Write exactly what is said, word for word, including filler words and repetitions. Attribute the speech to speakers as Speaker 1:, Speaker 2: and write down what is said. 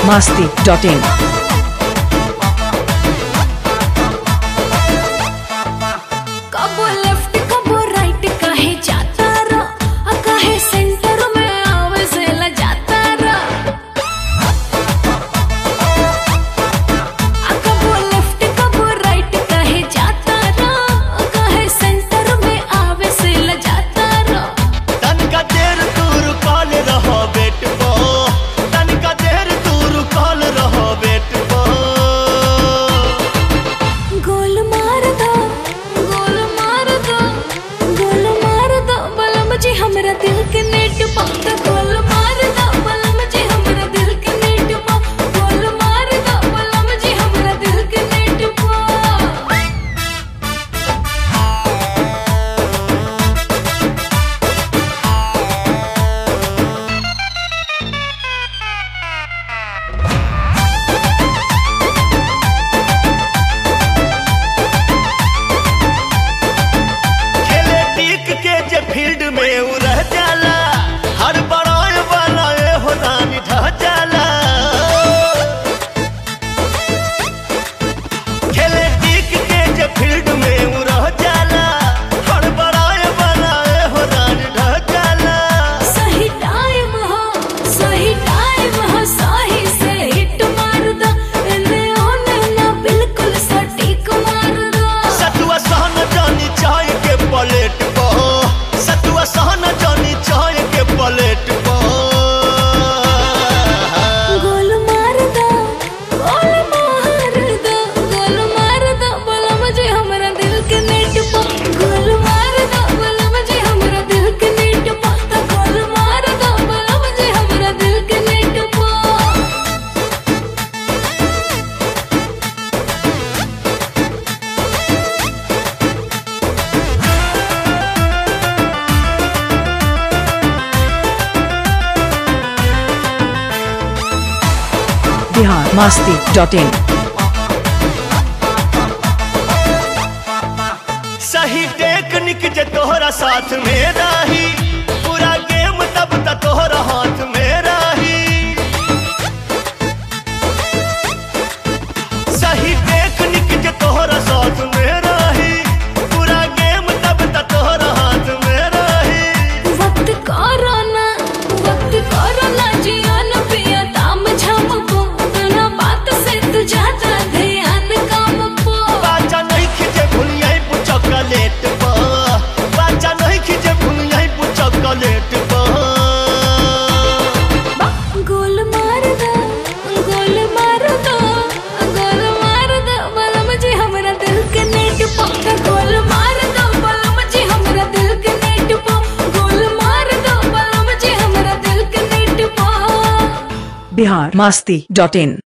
Speaker 1: masti dot in.
Speaker 2: कबो left कबो right काहे जाता रा, काहे सेंटर में आवे से ल जाता रा। कबो लेफ्ट कबो राइट काहे जाता रा, काहे सेंटर में आवे से ल जाता रा।
Speaker 3: तन का देर दूर कॉल रहो बेट बो, तन का देर दूर कॉल रहो बेट बो।
Speaker 2: गोल मार दो गोल मार दो गोल मार दो बलम जी हमरा दिल के नेट पक्का। गोल मार दो बलम जी हमरा दिल के नेट पा। गोल मार दो बलम जी हमरा दिल के नेट पा।
Speaker 3: खेले टीक के जे फील्ड में उ रह जाला, हर बड़ाई वाला ए हो रानी ढह जाला। खेले टीक के जे फील्ड में उ रह जाला, हर बड़ाई वाला ए हो रानी ढह जाला।
Speaker 2: सही टाइम हो सही टाइम हो सही से हिट मार दो। एने ओने ना बिल्कुल सटीक मार दो।
Speaker 3: सतुआ सहन जानी चाय के प्लेट पो, सतुआ सहन जानी चाय के प्लेट पो।
Speaker 2: गोल मार दो गोल मार दो गोल मार दो बलम जी हमरा दिल के नेट पा। गोल मार दो बलम जी हमरा दिल के नेट पा। तो गोल मार दो बलम जी हमरा दिल के नेट पा।
Speaker 1: Bihar masti dot in.
Speaker 3: सही टेक्निक जे तोहरा साथ में रही, पूरा गेम तब तक तोहरा हाथ में रही। सही टेक्निक जे तोहरा साथ में रही, पूरा गेम तब तक तोहरा हाथ में रही।
Speaker 2: वक्त कोरोना वक्त कोरोना जियान पिया दाम झाम को। बिना बात से तू जाता ध्यान काम पो।
Speaker 3: बाजा नहीं खींचे भूलियाई पु चॉकलेट पो, बाजा नहीं खींचे भूलियाई पु चॉकलेट पो।
Speaker 2: गोल मार दो गोल मार दो गोल मार दो बलम जी हमरा दिल के नेट पक्का। गोल मार दो बलम जी हमरा दिल के नेट पा। गोल मार दो बलम जी हमरा दिल के नेट पा।
Speaker 1: Bihar masti dot in.